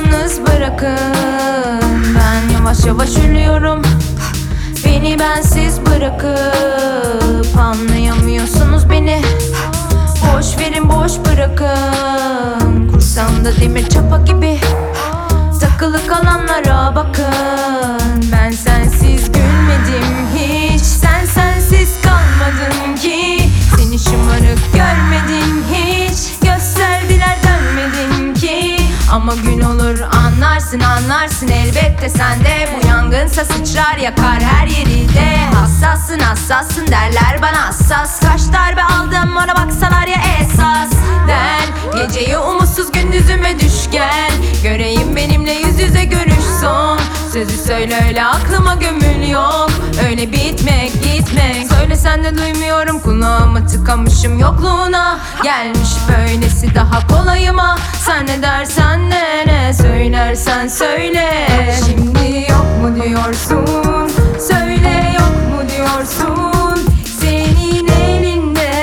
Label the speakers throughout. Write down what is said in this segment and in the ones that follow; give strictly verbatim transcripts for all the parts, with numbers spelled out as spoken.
Speaker 1: yalnız bırakın. Ben yavaş yavaş ölüyorum, beni bensiz bırakıp. Anlayamıyorsunuz beni, boş verin boş bırakın. Kursamda demir çapa gibi takılı kalanlara bakın. Ben sensiz gülmedim hiç, sen sensiz kalmadın ki. Seni şımarık görmedin hiç, gösterdiler dönmedin ki. Ama gün olur anlarsın anlarsın elbette sen de. Bu yangınsa sıçrar yakar her yeri de. Hassassın hassassın derler bana hassas. Kaç darbe aldım ona baksalar ya esas. Der geceyi umutsuz gündüzüme düş gel. Göreyim benimle yüz yüze görüş son. Sözü söyle öyle aklıma gömül yok. Öyle bitmek gitmek söylesen de duymuyorum. Kulağıma tıkamışım yokluğuna. Gelmiş böylesi daha kolayıma. Sen ne dersen ne, ne söylersen söyle. Şimdi yok mu diyorsun, söyle yok mu diyorsun. Senin elinde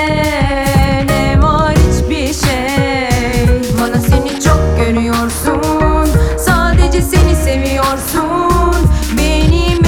Speaker 1: ne var hiçbir şey. Bana seni çok görüyorsun, sadece seni seviyorsun. Benim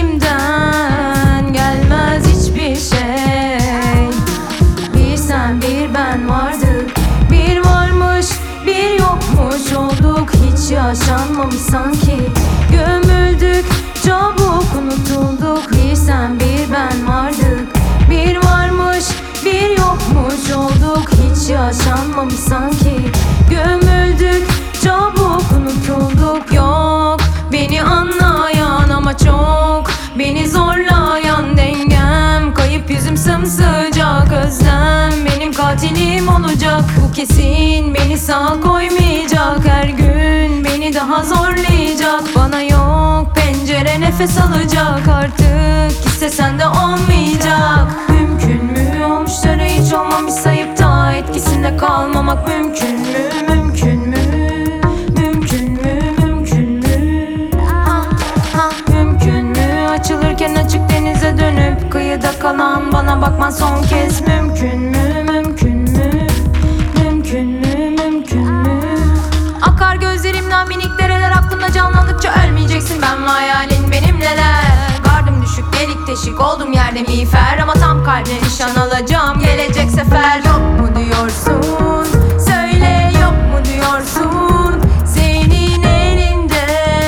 Speaker 1: elimden gelmez hiçbir şey. Bir sen bir ben vardık, bir varmış bir yokmuş olduk. Hiç yaşanmamış sanki, gömüldük çabuk unutulduk. Bir sen bir ben vardık, bir varmış bir yokmuş olduk. Hiç yaşanmamış sanki, gömüldük çabuk unutulduk. Yok beni anlayan ama çok, beni zorlayan dengem. Kayıp yüzüm sımsıcak özlem, benim katilim olacak. Bu kesin beni sağ koymayacak, her gün beni daha zorlayacak. Bana yok pencere nefes alacak, artık istesen de olmayacak. Mümkün mü olmuşlara hiç olmamış sayıp da etkisinde kalmamak mümkün mü? Mümkün mü? Mümkün mü? Mümkün mü? Ha, ha, mümkün mü? Açılırken açık denize dönüp kıyıda kalan bana bakman son kez. Mümkün mü? Mümkün mü? Mümkün mü? Mümkün mü? Akar gözlerimden minik dereler, aklımda canlandıkça ölmeyeceksin. Ben ve hayalin benimleler. Gardım düşük delik deşik oldum yerde miğfer. Ama tam kalbine nişan alacağım gelecek sefer. Yok mu diyorsun, söyle yok mu diyorsun. Senin elinde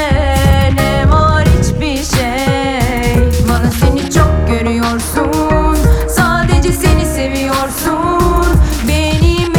Speaker 1: ne var hiçbir şey. Bana seni çok görüyorsun, sadece seni seviyorsun. Benim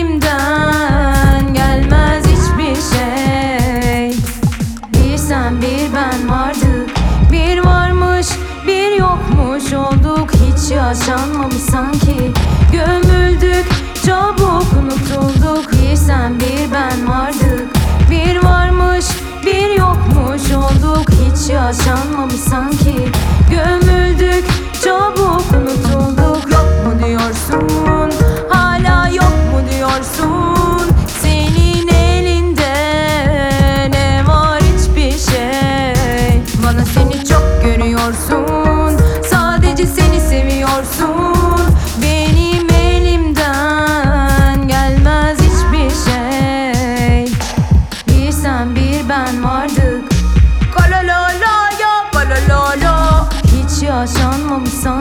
Speaker 1: elimden gelmez hiçbir şey. Bir sen bir ben vardık, bir varmış bir yokmuş olduk. Hiç yaşanmamış sanki, gömüldük çabuk unutulduk. Bir sen bir ben vardık, bir varmış bir yokmuş olduk. Hiç yaşanmamış sanki, gömüldük çabuk unutulduk. Yok mu diyorsun, hala yok mu diyorsun. Senin elinde ne var hiçbir şey. Bana seni çok görüyorsun, sadece seni seviyorsun. Benim elimden gelmez hiçbir şey. Bir sen bir ben vardık, kalalala ya kalalala. Hiç yaşanmamış sanki,